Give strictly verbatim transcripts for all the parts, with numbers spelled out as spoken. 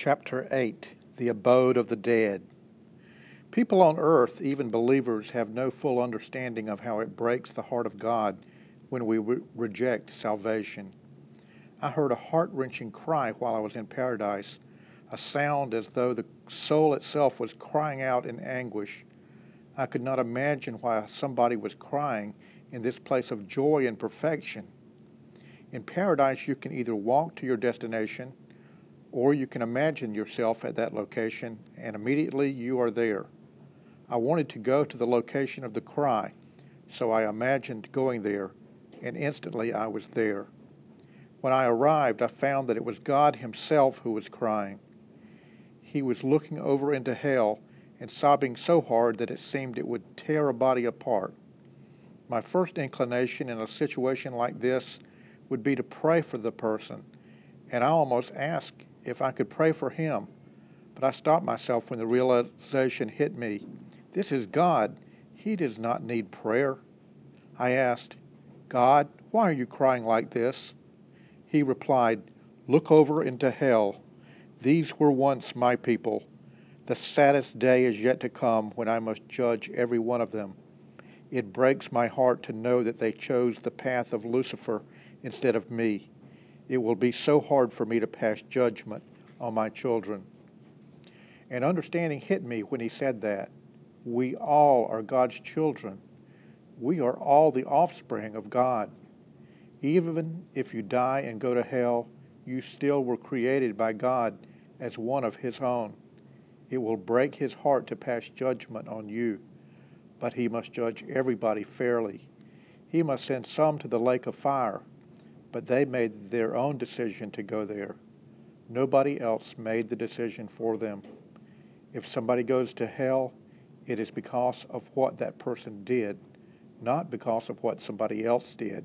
Chapter eight, The Abode of the Dead. People on earth, even believers, have no full understanding of how it breaks the heart of God when we re- reject salvation. I heard a heart-wrenching cry while I was in paradise, a sound as though the soul itself was crying out in anguish. I could not imagine why somebody was crying in this place of joy and perfection. In paradise, you can either walk to your destination, or you can imagine yourself at that location, and immediately you are there. I wanted to go to the location of the cry, so I imagined going there, and instantly I was there. When I arrived, I found that it was God Himself who was crying. He was looking over into hell and sobbing so hard that it seemed it would tear a body apart. My first inclination in a situation like this would be to pray for the person, and I almost asked if I could pray for him, but I stopped myself when the realization hit me. This is God. He does not need prayer. I asked, God, why are you crying like this? He replied, Look over into hell. These were once my people. The saddest day is yet to come when I must judge every one of them. It breaks my heart to know that they chose the path of Lucifer instead of me. It will be so hard for me to pass judgment on my children. And understanding hit me when he said that. We all are God's children. We are all the offspring of God. Even if you die and go to hell, you still were created by God as one of His own. It will break His heart to pass judgment on you, but He must judge everybody fairly. He must send some to the lake of fire, but they made their own decision to go there. Nobody else made the decision for them. If somebody goes to hell, it is because of what that person did, not because of what somebody else did.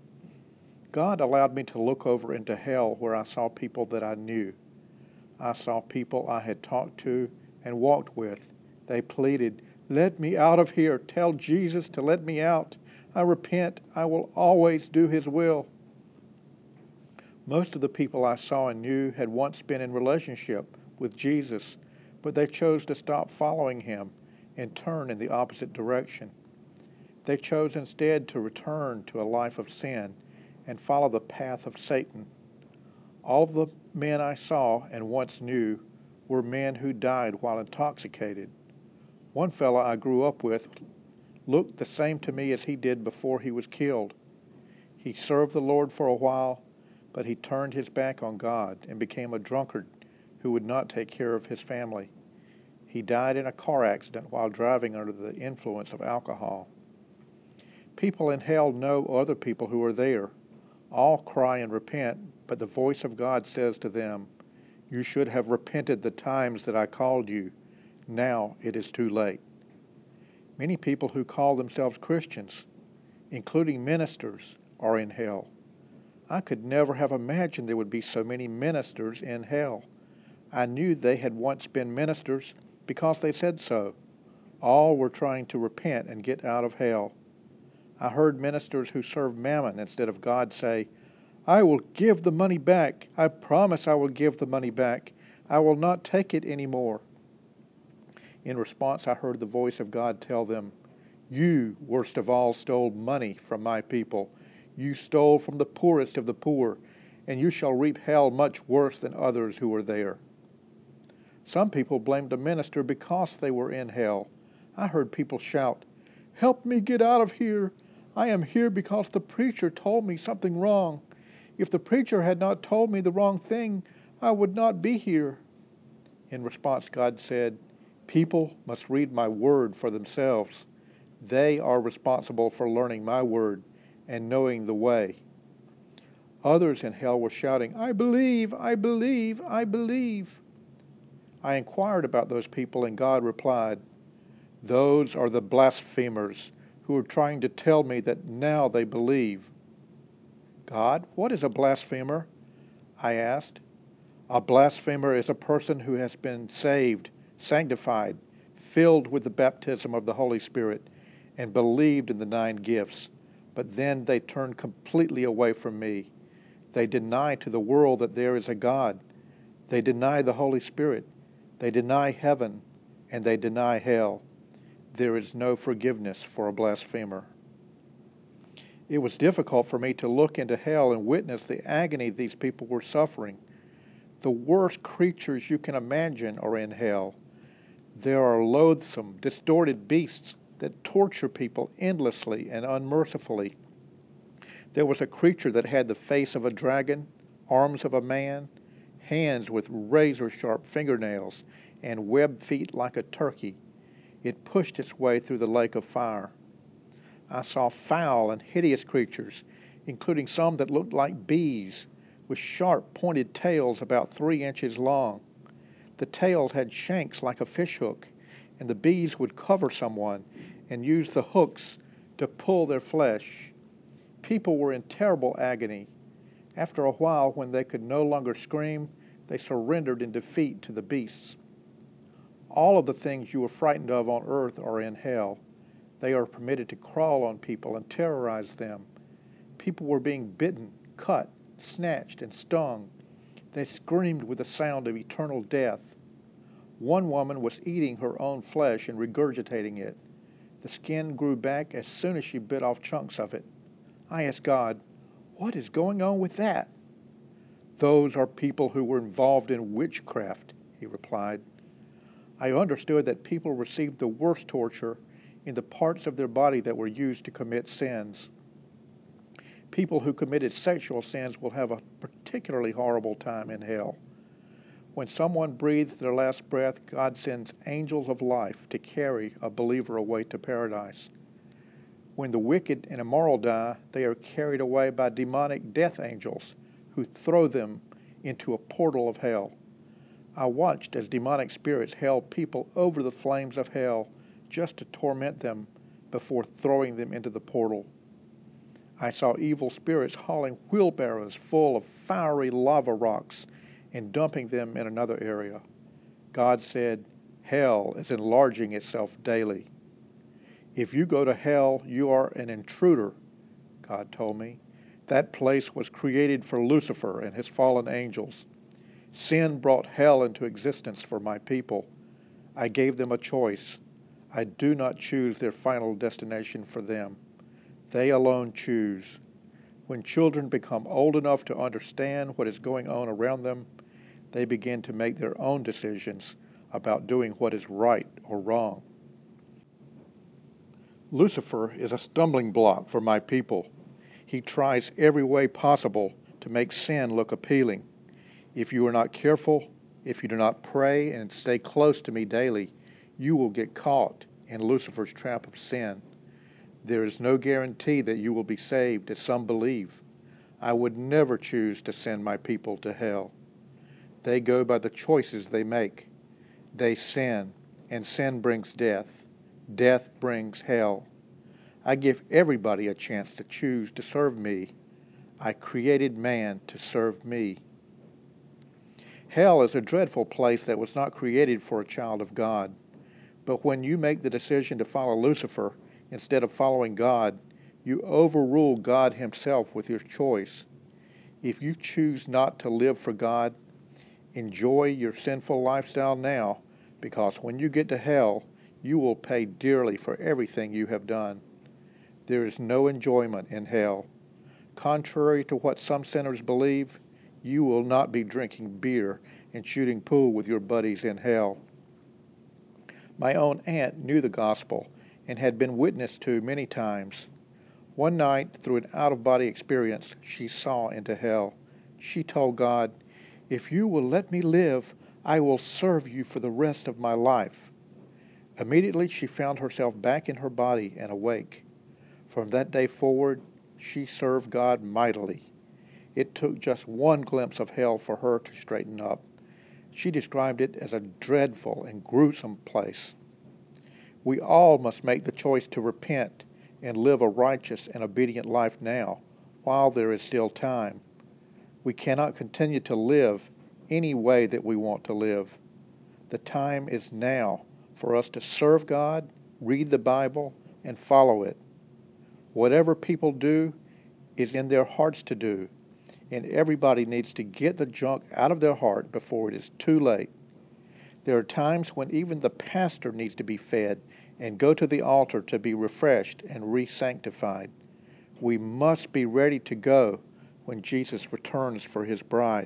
God allowed me to look over into hell where I saw people that I knew. I saw people I had talked to and walked with. They pleaded, Let me out of here. Tell Jesus to let me out. I repent. I will always do His will. Most of the people I saw and knew had once been in relationship with Jesus, but they chose to stop following Him and turn in the opposite direction. They chose instead to return to a life of sin and follow the path of Satan. All of the men I saw and once knew were men who died while intoxicated. One fellow I grew up with looked the same to me as he did before he was killed. He served the Lord for a while, but he turned his back on God and became a drunkard who would not take care of his family. He died in a car accident while driving under the influence of alcohol. People in hell know other people who are there. All cry and repent, but the voice of God says to them, You should have repented the times that I called you. Now it is too late. Many people who call themselves Christians, including ministers, are in hell. I could never have imagined there would be so many ministers in hell. I knew they had once been ministers because they said so. All were trying to repent and get out of hell. I heard ministers who serve mammon instead of God say, I will give the money back. I promise I will give the money back. I will not take it anymore. In response, I heard the voice of God tell them, You, worst of all, stole money from my people. You stole from the poorest of the poor, and you shall reap hell much worse than others who were there. Some people blamed a minister because they were in hell. I heard people shout, Help me get out of here. I am here because the preacher told me something wrong. If the preacher had not told me the wrong thing, I would not be here. In response, God said, People must read my word for themselves. They are responsible for learning my word and knowing the way. Others in hell were shouting, I believe, I believe, I believe. I inquired about those people, and God replied, Those are the blasphemers who are trying to tell me that now they believe. God, what is a blasphemer? I asked. A blasphemer is a person who has been saved, sanctified, filled with the baptism of the Holy Spirit, and believed in the nine gifts, but then they turn completely away from me. They deny to the world that there is a God. They deny the Holy Spirit. They deny heaven, and they deny hell. There is no forgiveness for a blasphemer. It was difficult for me to look into hell and witness the agony these people were suffering. The worst creatures you can imagine are in hell. There are loathsome, distorted beasts that torture people endlessly and unmercifully. There was a creature that had the face of a dragon, arms of a man, hands with razor-sharp fingernails, and webbed feet like a turkey. It pushed its way through the lake of fire. I saw foul and hideous creatures, including some that looked like bees, with sharp, pointed tails about three inches long. The tails had shanks like a fishhook, and the bees would cover someone and use the hooks to pull their flesh. People were in terrible agony. After a while, when they could no longer scream, they surrendered in defeat to the beasts. All of the things you were frightened of on earth are in hell. They are permitted to crawl on people and terrorize them. People were being bitten, cut, snatched, and stung. They screamed with the sound of eternal death. One woman was eating her own flesh and regurgitating it. The skin grew back as soon as she bit off chunks of it. I asked God, "What is going on with that?" "Those are people who were involved in witchcraft," he replied. I understood that people received the worst torture in the parts of their body that were used to commit sins. People who committed sexual sins will have a particularly horrible time in hell. When someone breathes their last breath, God sends angels of life to carry a believer away to paradise. When the wicked and immoral die, they are carried away by demonic death angels who throw them into a portal of hell. I watched as demonic spirits held people over the flames of hell just to torment them before throwing them into the portal. I saw evil spirits hauling wheelbarrows full of fiery lava rocks and dumping them in another area. God said, "Hell is enlarging itself daily." "If you go to hell, you are an intruder," God told me. "That place was created for Lucifer and his fallen angels. Sin brought hell into existence for my people. I gave them a choice. I do not choose their final destination for them. They alone choose. When children become old enough to understand what is going on around them, they begin to make their own decisions about doing what is right or wrong. Lucifer is a stumbling block for my people. He tries every way possible to make sin look appealing. If you are not careful, if you do not pray and stay close to me daily, you will get caught in Lucifer's trap of sin. There is no guarantee that you will be saved, as some believe. I would never choose to send my people to hell. They go by the choices they make. They sin, and sin brings death. Death brings hell. I give everybody a chance to choose to serve me. I created man to serve me. Hell is a dreadful place that was not created for a child of God. But when you make the decision to follow Lucifer instead of following God, you overrule God himself with your choice. If you choose not to live for God, enjoy your sinful lifestyle now, because when you get to hell, you will pay dearly for everything you have done. There is no enjoyment in hell. Contrary to what some sinners believe, you will not be drinking beer and shooting pool with your buddies in hell. My own aunt knew the gospel and had been witnessed to many times. One night, through an out-of-body experience, she saw into hell. She told God, "If you will let me live, I will serve you for the rest of my life." Immediately, she found herself back in her body and awake. From that day forward, she served God mightily. It took just one glimpse of hell for her to straighten up. She described it as a dreadful and gruesome place. We all must make the choice to repent and live a righteous and obedient life now, while there is still time. We cannot continue to live any way that we want to live. The time is now for us to serve God, read the Bible, and follow it. Whatever people do is in their hearts to do. and everybody needs to get the junk out of their heart before it is too late. There are times when even the pastor needs to be fed and go to the altar to be refreshed and re-sanctified. We must be ready to go when Jesus returns for his bride.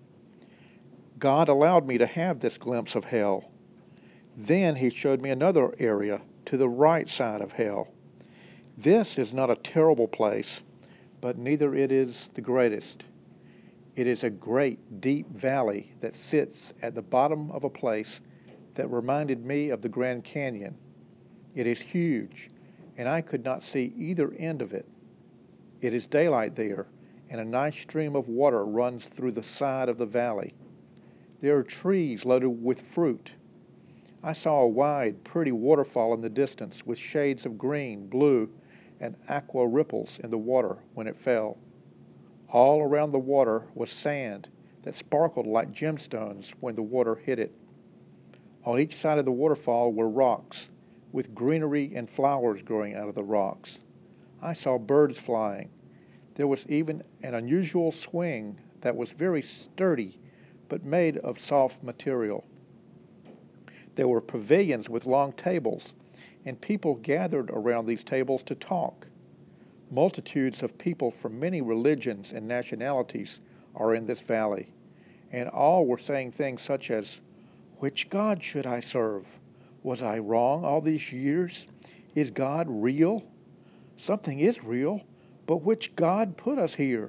God allowed me to have this glimpse of hell. Then he showed me another area to the right side of hell. This is not a terrible place, but neither it is the greatest. It is a great, deep valley that sits at the bottom of a place that reminded me of the Grand Canyon. It is huge, and I could not see either end of it. It is daylight there, and a nice stream of water runs through the side of the valley. There are trees loaded with fruit. I saw a wide, pretty waterfall in the distance with shades of green, blue, and aqua ripples in the water when it fell. All around the water was sand that sparkled like gemstones when the water hit it. On each side of the waterfall were rocks, with greenery and flowers growing out of the rocks. I saw birds flying. There was even an unusual swing that was very sturdy, but made of soft material. There were pavilions with long tables, and people gathered around these tables to talk. Multitudes of people from many religions and nationalities are in this valley, and all were saying things such as, "Which God should I serve? Was I wrong all these years? Is God real? Something is real, but which God put us here?"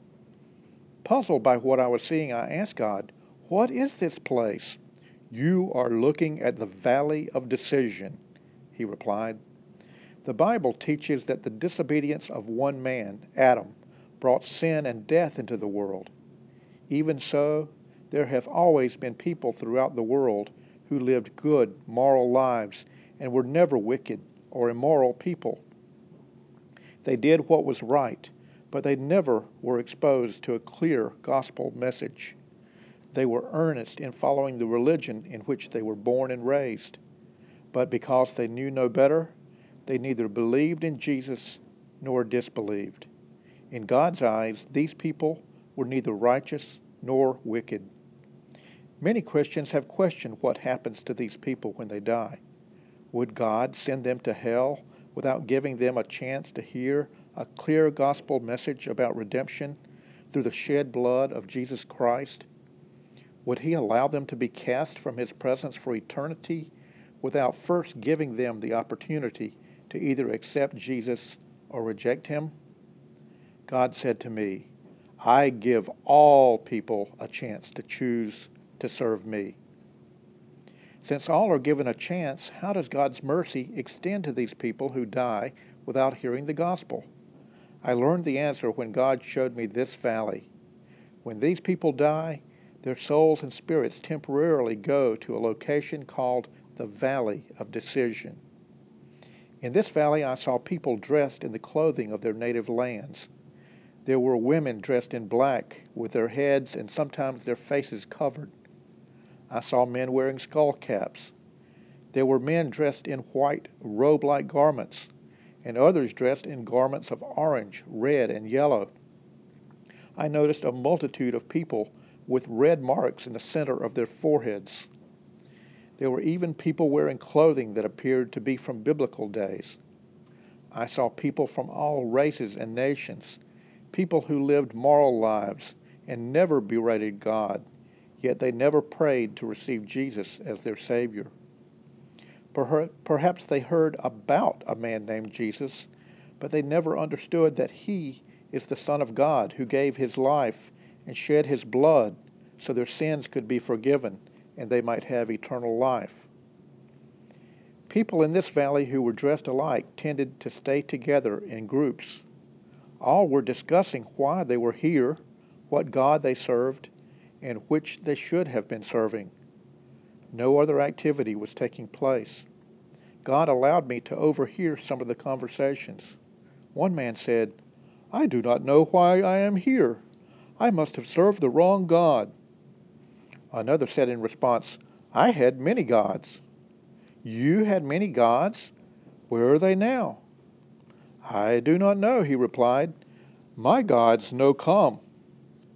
Puzzled by what I was seeing, I asked God, "What is this place?" "You are looking at the Valley of Decision," he replied. The Bible teaches that the disobedience of one man, Adam, brought sin and death into the world. Even so, there have always been people throughout the world who lived good, moral lives and were never wicked or immoral people. They did what was right, but they never were exposed to a clear gospel message. They were earnest in following the religion in which they were born and raised. But because they knew no better, they neither believed in Jesus nor disbelieved. In God's eyes, these people were neither righteous nor wicked. Many Christians have questioned what happens to these people when they die. Would God send them to hell without giving them a chance to hear a clear gospel message about redemption through the shed blood of Jesus Christ? Would he allow them to be cast from his presence for eternity without first giving them the opportunity to either accept Jesus or reject him? God said to me, "I give all people a chance to choose to serve me." Since all are given a chance, how does God's mercy extend to these people who die without hearing the gospel? I learned the answer when God showed me this valley. When these people die, their souls and spirits temporarily go to a location called the Valley of Decision. In this valley, I saw people dressed in the clothing of their native lands. There were women dressed in black, with their heads and sometimes their faces covered. I saw men wearing skull caps. There were men dressed in white, robe-like garments, and others dressed in garments of orange, red, and yellow. I noticed a multitude of people with red marks in the center of their foreheads. There were even people wearing clothing that appeared to be from biblical days. I saw people from all races and nations, people who lived moral lives and never berated God, yet they never prayed to receive Jesus as their Savior. Perhaps they heard about a man named Jesus, but they never understood that he is the Son of God who gave his life and shed his blood so their sins could be forgiven and they might have eternal life. People in this valley who were dressed alike tended to stay together in groups. All were discussing why they were here, what God they served, and which they should have been serving. No other activity was taking place. God allowed me to overhear some of the conversations. One man said, "I do not know why I am here. I must have served the wrong God." Another said in response, "I had many gods." "You had many gods? Where are they now?" "I do not know," he replied. "My gods no come."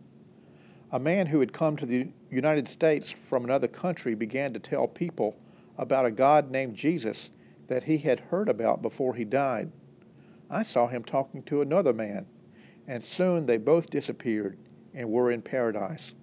A man who had come to the United States from another country began to tell people about a God named Jesus that he had heard about before he died. I saw him talking to another man, and soon they both disappeared and were in paradise.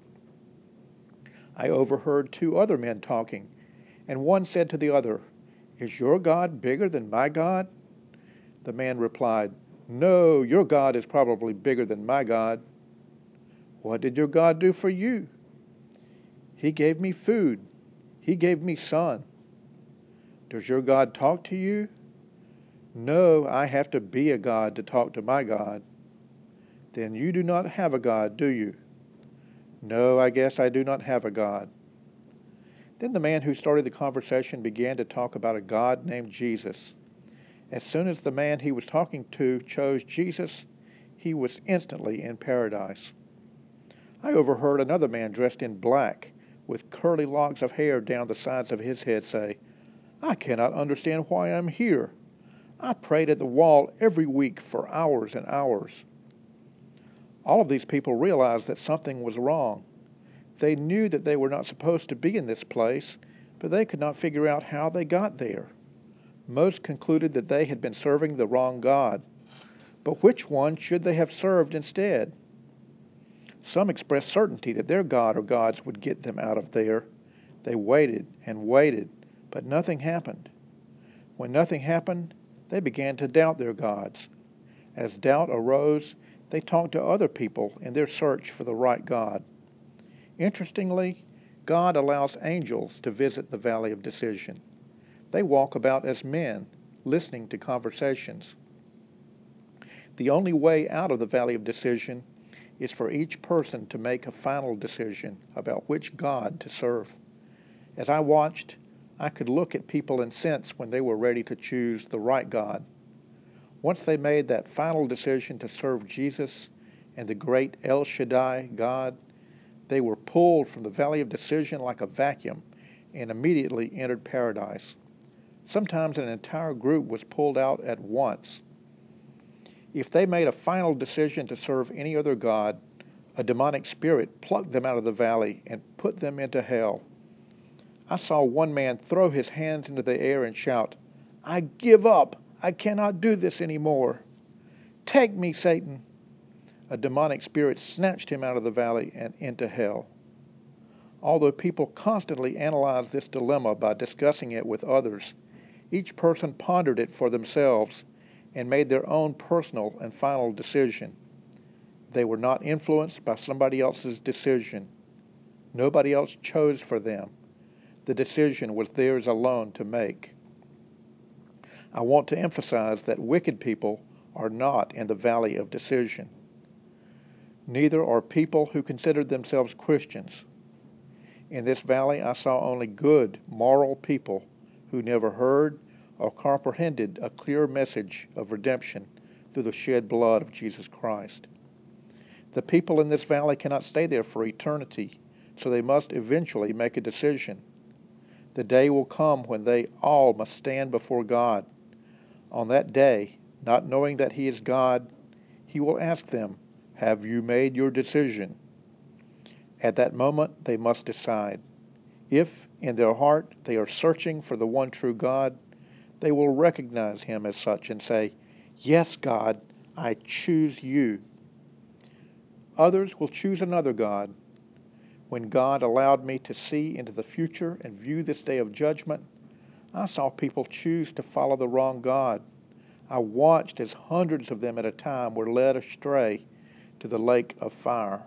I overheard two other men talking, and one said to the other, "Is your God bigger than my God?" The man replied, "No, your God is probably bigger than my God." "What did your God do for you?" "He gave me food. He gave me sun." "Does your God talk to you?" "No, I have to be a God to talk to my God." "Then you do not have a God, do you?" "No, I guess I do not have a God." Then the man who started the conversation began to talk about a God named Jesus. As soon as the man he was talking to chose Jesus, he was instantly in paradise. I overheard another man dressed in black, with curly locks of hair down the sides of his head, say, "I cannot understand why I am here. I prayed at the wall every week for hours and hours." All of these people realized that something was wrong. They knew that they were not supposed to be in this place, but they could not figure out how they got there. Most concluded that they had been serving the wrong God. But which one should they have served instead? Some expressed certainty that their God or gods would get them out of there. They waited and waited, but nothing happened. When nothing happened, they began to doubt their gods. As doubt arose, they talked to other people in their search for the right God. Interestingly, God allows angels to visit the valley of decision. They walk about as men, listening to conversations. The only way out of the valley of decision is for each person to make a final decision about which God to serve. As I watched, I could look at people and sense when they were ready to choose the right God. Once they made that final decision to serve Jesus and the great El Shaddai God, they were pulled from the valley of decision like a vacuum and immediately entered paradise. Sometimes an entire group was pulled out at once. If they made a final decision to serve any other god, a demonic spirit plucked them out of the valley and put them into hell. I saw one man throw his hands into the air and shout, "I give up! I cannot do this anymore! Take me, Satan!" A demonic spirit snatched him out of the valley and into hell. Although people constantly analyzed this dilemma by discussing it with others, each person pondered it for themselves and made their own personal and final decision. They were not influenced by somebody else's decision. Nobody else chose for them. The decision was theirs alone to make. I want to emphasize that wicked people are not in the valley of decision. Neither are people who considered themselves Christians. In this valley I saw only good, moral people who never heard or comprehended a clear message of redemption through the shed blood of Jesus Christ. The people in this valley cannot stay there for eternity, so they must eventually make a decision. The day will come when they all must stand before God. On that day, not knowing that He is God, He will ask them, "Have you made your decision?" At that moment, they must decide. If, in their heart, they are searching for the one true God, they will recognize Him as such and say, "Yes, God, I choose you." Others will choose another God. When God allowed me to see into the future and view this day of judgment, I saw people choose to follow the wrong God. I watched as hundreds of them at a time were led astray to the lake of fire.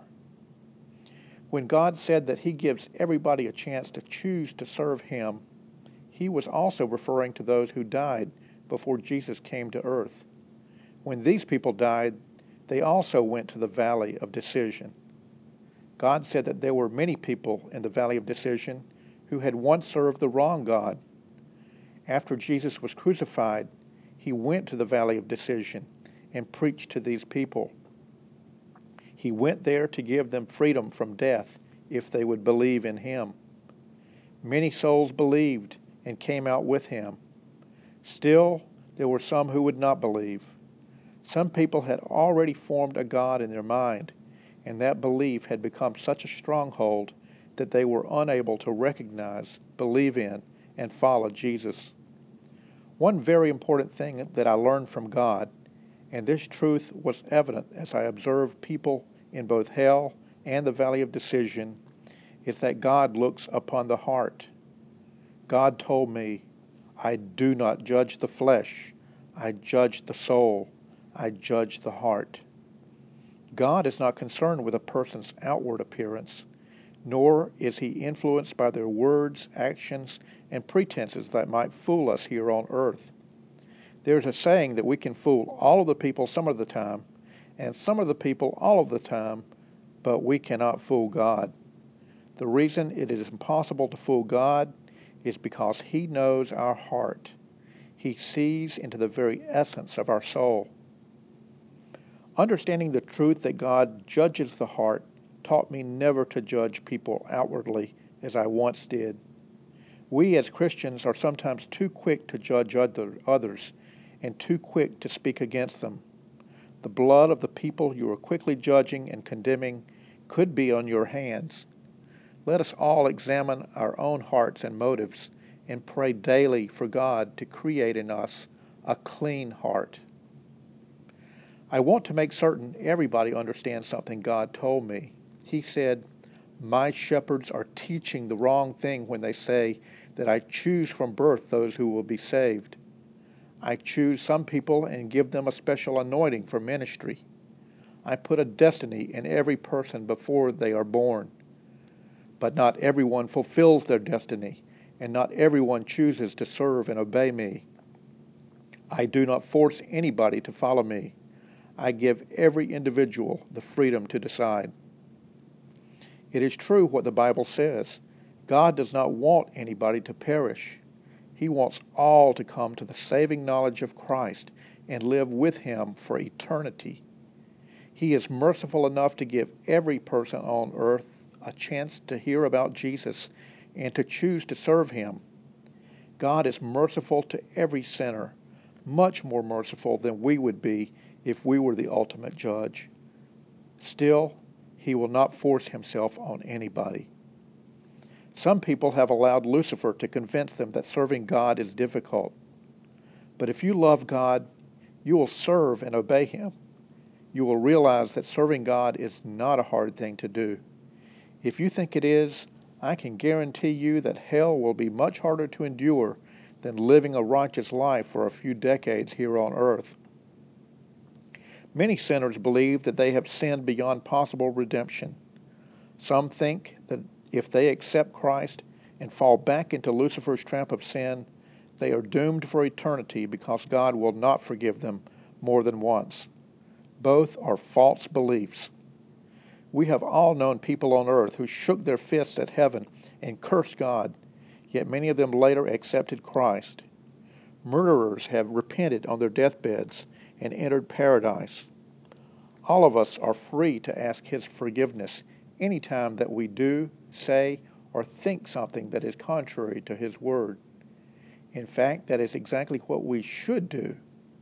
When God said that He gives everybody a chance to choose to serve Him, He was also referring to those who died before Jesus came to earth. When these people died, they also went to the valley of decision. God said that there were many people in the valley of decision who had once served the wrong God. After Jesus was crucified, He went to the valley of decision and preached to these people. He went there to give them freedom from death if they would believe in Him. Many souls believed and came out with Him. Still, there were some who would not believe. Some people had already formed a God in their mind, and that belief had become such a stronghold that they were unable to recognize, believe in, and follow Jesus. One very important thing that I learned from God, and this truth was evident as I observed people in both hell and the valley of decision, is that God looks upon the heart. God told me, I do not judge the flesh, I judge the soul, I judge the heart. God is not concerned with a person's outward appearance, nor is he influenced by their words, actions, and pretenses that might fool us here on earth. There's a saying that we can fool all of the people some of the time, and some of the people all of the time, but we cannot fool God. The reason it is impossible to fool God is because he knows our heart. He sees into the very essence of our soul. Understanding the truth that God judges the heart taught me never to judge people outwardly as I once did. We as Christians are sometimes too quick to judge other, others and too quick to speak against them. The blood of the people you are quickly judging and condemning could be on your hands. Let us all examine our own hearts and motives and pray daily for God to create in us a clean heart. I want to make certain everybody understands something God told me. He said, my shepherds are teaching the wrong thing when they say that I choose from birth those who will be saved. I choose some people and give them a special anointing for ministry. I put a destiny in every person before they are born. But not everyone fulfills their destiny, and not everyone chooses to serve and obey me. I do not force anybody to follow me. I give every individual the freedom to decide. It is true what the Bible says. God does not want anybody to perish. He wants all to come to the saving knowledge of Christ and live with him for eternity. He is merciful enough to give every person on earth a chance to hear about Jesus and to choose to serve him. God is merciful to every sinner, much more merciful than we would be if we were the ultimate judge. Still, he will not force himself on anybody. Some people have allowed Lucifer to convince them that serving God is difficult. But if you love God, you will serve and obey him. You will realize that serving God is not a hard thing to do. If you think it is, I can guarantee you that hell will be much harder to endure than living a righteous life for a few decades here on earth. Many sinners believe that they have sinned beyond possible redemption. Some think that if they accept Christ and fall back into Lucifer's trap of sin, they are doomed for eternity because God will not forgive them more than once. Both are false beliefs. We have all known people on earth who shook their fists at heaven and cursed God, yet many of them later accepted Christ. Murderers have repented on their deathbeds and entered paradise. All of us are free to ask his forgiveness any time that we do, say, or think something that is contrary to his word. In fact, that is exactly what we should do.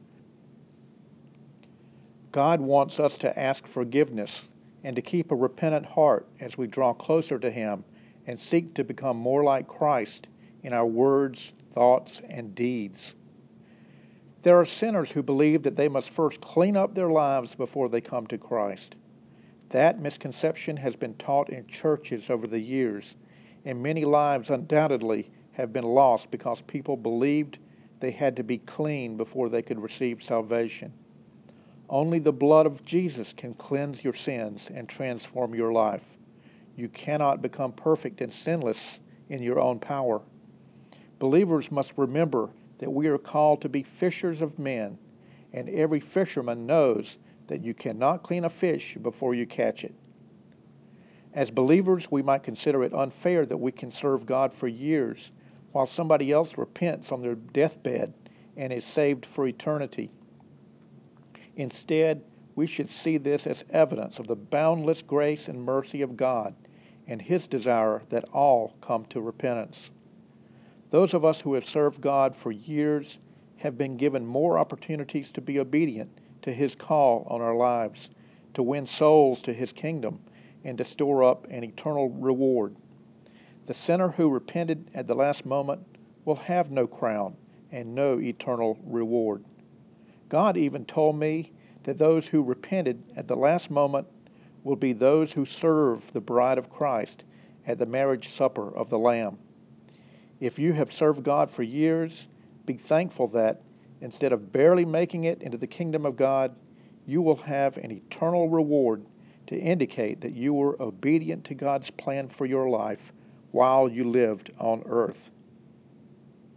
God wants us to ask forgiveness and to keep a repentant heart as we draw closer to him and seek to become more like Christ in our words, thoughts, and deeds. There are sinners who believe that they must first clean up their lives before they come to Christ. That misconception has been taught in churches over the years, and many lives undoubtedly have been lost because people believed they had to be clean before they could receive salvation. Only the blood of Jesus can cleanse your sins and transform your life. You cannot become perfect and sinless in your own power. Believers must remember that we are called to be fishers of men, and every fisherman knows that you cannot clean a fish before you catch it. As believers, we might consider it unfair that we can serve God for years while somebody else repents on their deathbed and is saved for eternity. Instead, we should see this as evidence of the boundless grace and mercy of God and his desire that all come to repentance. Those of us who have served God for years have been given more opportunities to be obedient to his call on our lives to win souls to his kingdom, and to store up an eternal reward. The sinner who repented at the last moment will have no crown and no eternal reward. God even told me that those who repented at the last moment will be those who serve the bride of Christ at the marriage supper of the Lamb. If you have served God for years, be thankful that, instead of barely making it into the kingdom of God, you will have an eternal reward to indicate that you were obedient to God's plan for your life while you lived on earth.